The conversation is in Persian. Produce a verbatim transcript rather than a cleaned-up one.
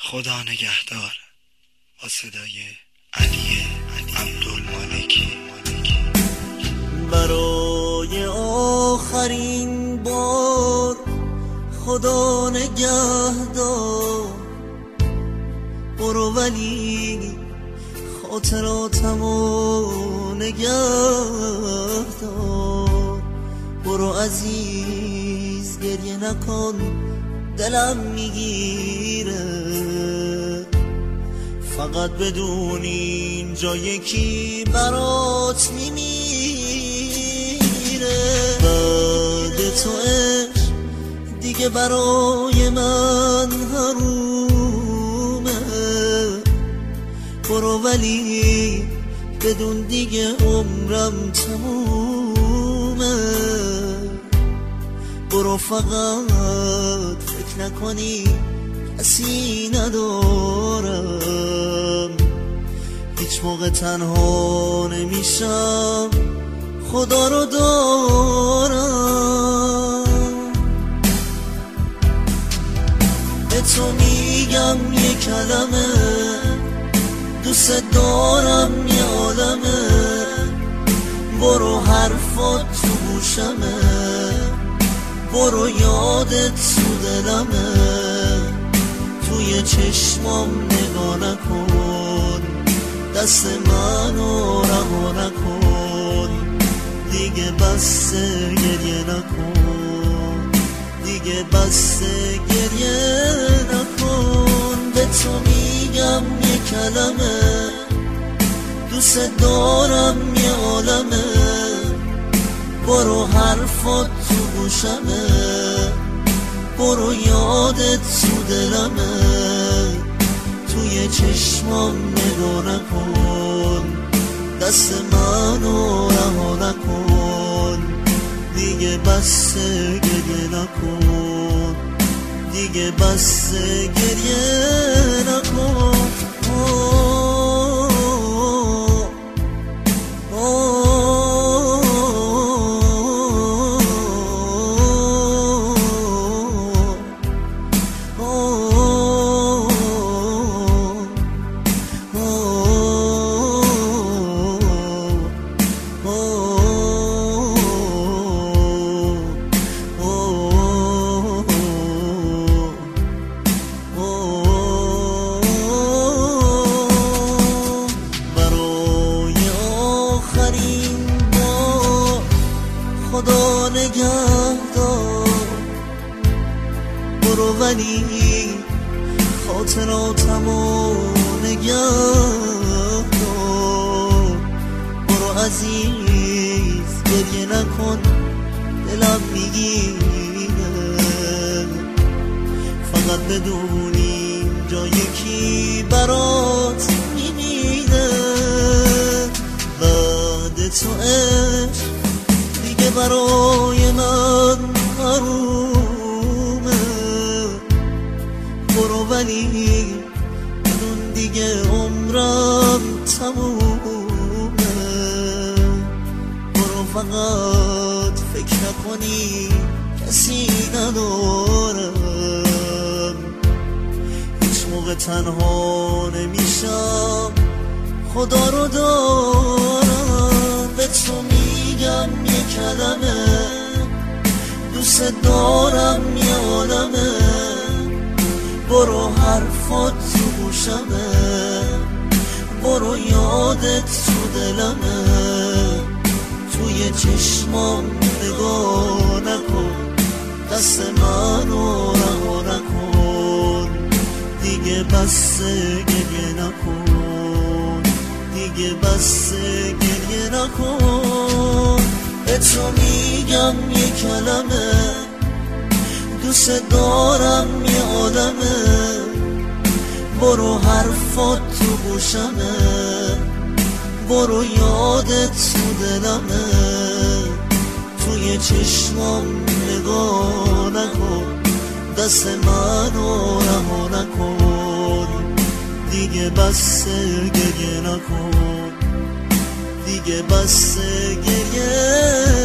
خدا نگهدار. با صدای علی عبدالمالکی. برای آخرین بار خدا نگهدار، برو ولی خاطراتمو نگهدار. برو عزیز گریه نکن، دلم میگیره. فقط بدون اینجا یکی برات میمیره. بعد تو عشق دیگه برای من حرومه. برو ولی بدون دیگه عمرم تمومه. برو فقط فکر نکنی کسی ندارم. هیچ موقع تنها نمیشم، خدا رو دارم. به تو میگم یه کلمه، دوست دارم یه عالمه. برو حرفات تو گوشمه، برو یادت تو دلمه. توی چشمام نگاه نکن، دست منو رها نکن. دیگه بس گریه نکن، دیگه بس گریه نکن. به تو میگم یه کلمه، دوست دارم یه عالمه. برو حرفات تو گوشمه، برو یادت تو دلمه. توی چشمام نگاه نکن، دست منو رها نکن. دیگه بس گریه نکن، دیگه بس گریه نکن. خدا نگهدار، برو ولی خاطراتمو نگهدار. برو عزیز گریه نکن، دلم میگیره. فقط بدون اینجا یکی برات میمیره. بعد تو عشق برای من حرومه. برو ولی بدون دیگه عمرم تمومه. برو فقط فکر نکنی کسی ندارم. هیچ موقع تنها نمیشم، خدا رو دارم. به تو میگم یه کلمه، دوست دارم یه عالمه. برو حرفات تو گوشمه، برو یادت تو دلمه. توی چشمام نگاه نکن، دست منو رها نکن. دیگه بس گریه نکن، دیگه بس گریه نکن. به تو میگم یه کلمه، دوست دارم یه عالمه. برو حرفات تو گوشمه، برو یادت تو دلمه. توی چشمام نگاه نکن، دست منو رها نکن. دیگه بس گریه نکن، دیگه بس گریه